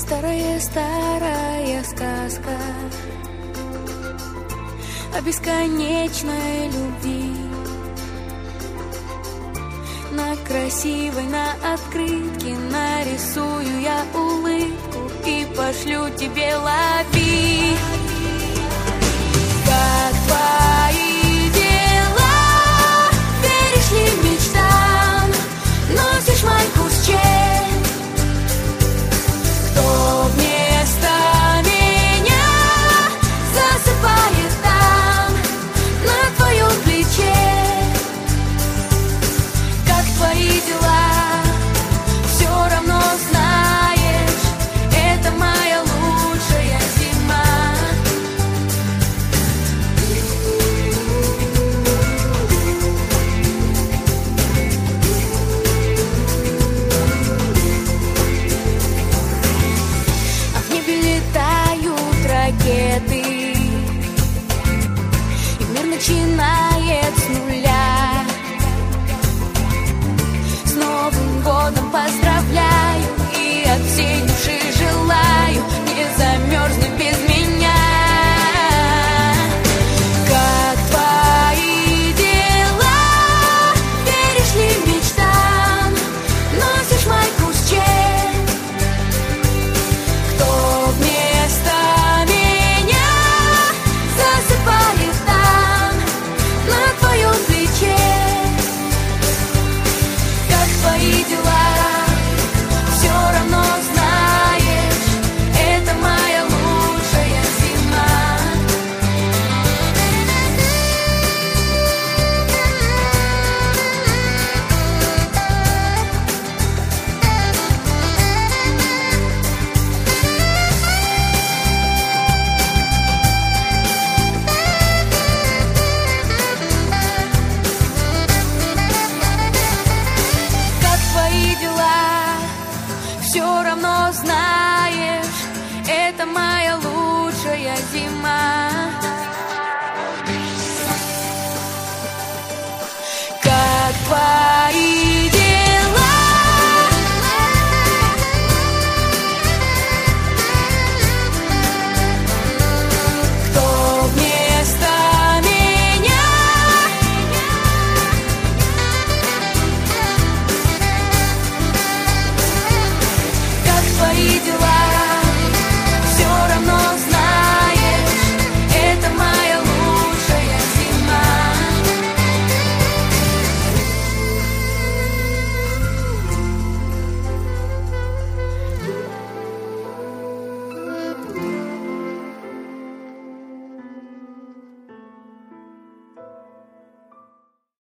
Старая сказка о бесконечной любви. На красивой, на открытке нарисую я улыбку и пошлю тебе, лови. Как твои дела? Веришь ли мечтам? Носишь майку с чем? Кто вместо меня засыпает там, на твоем плече? Как твои дела? Все равно знаешь, это моя лучшая зима. А в небе летают ракеты, и мир начинает с нуля. С Новым годом поздравляю!